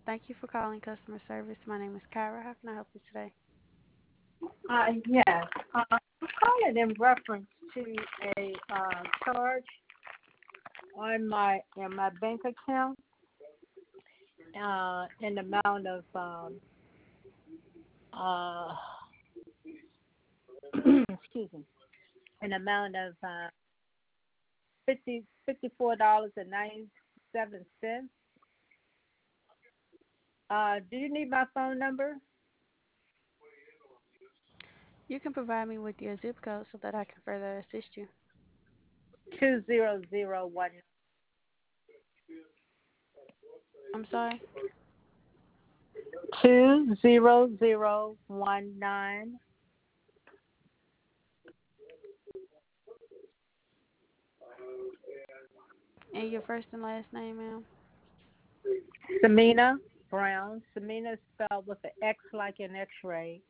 Thank you for calling customer service. My name is Kyra. How can I help you today? Yes. I'm calling in reference to a charge on my bank account in the amount of uh, excuse me, an amount of $54.97. Do you need my phone number? You can provide me with your zip code so that I can further assist you. 20019. I'm sorry? 20019. And your first and last name, ma'am? Samina Brown. Samina is spelled with an X like an X-ray.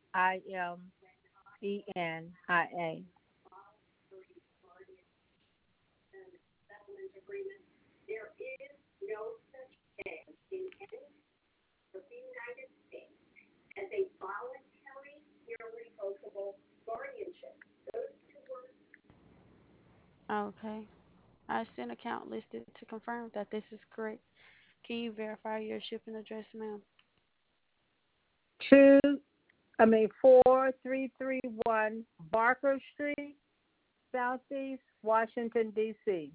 Imenia. Okay. I see an account listed to confirm that this is correct. Can you verify your shipping address, ma'am? 4331 Barker Street, Southeast Washington D.C.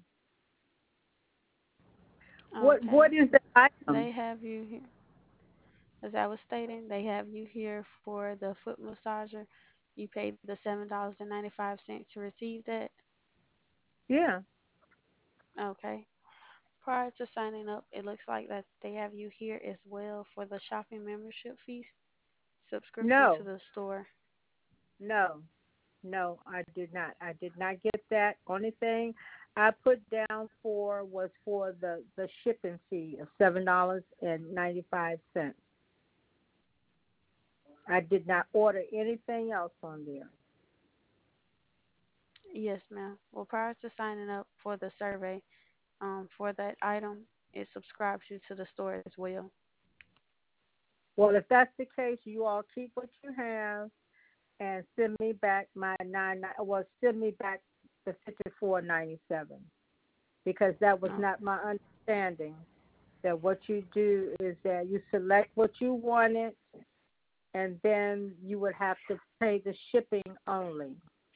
What Okay. is the item? They have you here. As I was stating, they have you here for the foot massager. You paid the $7.95 to receive that. Yeah. Okay. Prior to signing up, it looks like that they have you here as well for the shopping membership fees, subscription to No, the store. no, no, I did not. I did not get that. Only thing I put down for was for the shipping fee of $7.95. I did not order anything else on there. Yes, ma'am. Well, prior to signing up for the survey, for that item, it subscribes you to the store as well. Well, if that's the case, you all keep what you have and send me back my send me back the 54.97 because that was Okay. not my understanding. That what you do is that you select what you wanted, and then you would have to pay the shipping only.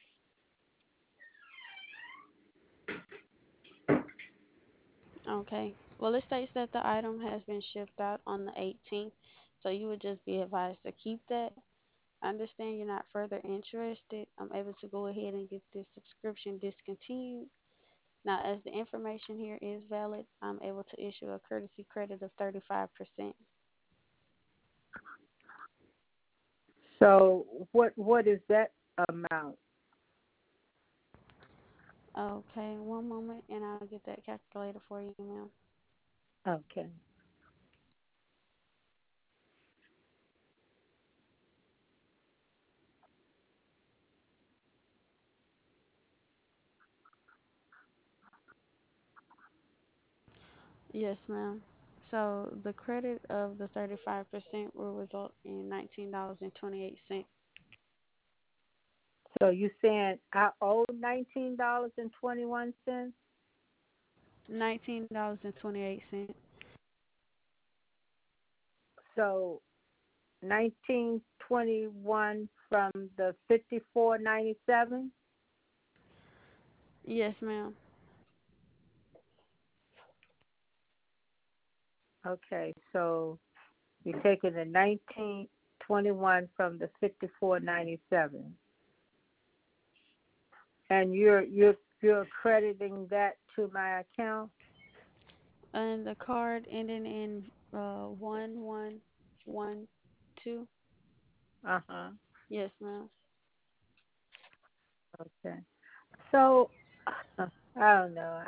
Okay. Well, it states that the item has been shipped out on the 18th, so you would just be advised to keep that. I understand you're not further interested. I'm able to go ahead and get this subscription discontinued. Now, as the information here is valid, I'm able to issue a courtesy credit of 35%. So what is that amount? Okay, one moment and I'll get that calculator for you, ma'am. Okay. Yes, ma'am. So the credit of the 35% will result in $19.28. So you saying I owe $19.21? $19.28. So 1921 from the 54.97. Yes, ma'am. Okay, so you're taking the 1921 from the 54.97, and you're crediting that to my account. And the card ending in 1112. Uh huh. Yes, ma'am. Okay. So I don't know.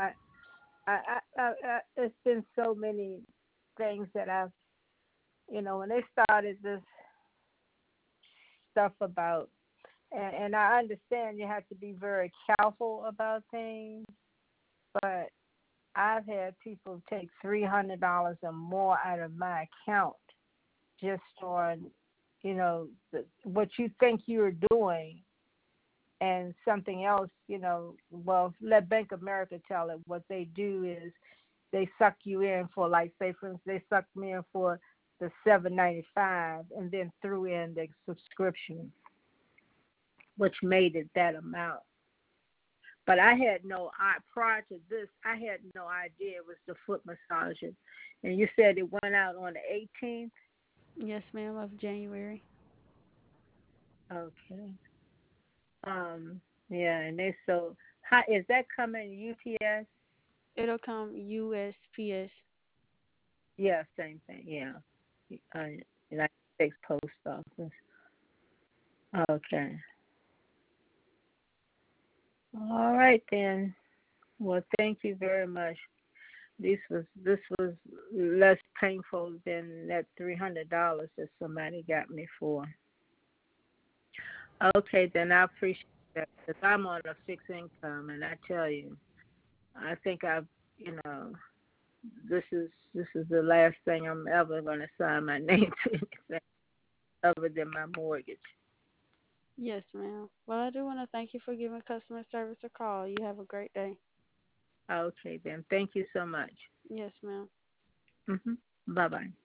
It's been so many things that when they started this stuff about, and I understand you have to be very careful about things, but I've had people take $300 or more out of my account just on, what you think you're doing and something else, well, let Bank of America tell it. What they do is they suck you in for, like, say, for instance, they sucked me in for the $7.95 and then threw in the subscription, which made it that amount. But I had prior to this, I had no idea it was the foot massager. And you said it went out on the 18th? Yes, ma'am, of January. Okay. Yeah, and how is that coming UPS? It'll come USPS. Yeah, same thing. Yeah, United States Post Office. Okay. All right then. Well, thank you very much. This was less painful than that $300 that somebody got me for. Okay, then I appreciate that because I'm on a fixed income, and I tell you, I think you know, this is the last thing I'm ever going to sign my name to anything other than my mortgage. Yes, ma'am. Well, I do want to thank you for giving customer service a call. You have a great day. Okay, then. Thank you so much. Yes, ma'am. Bye bye.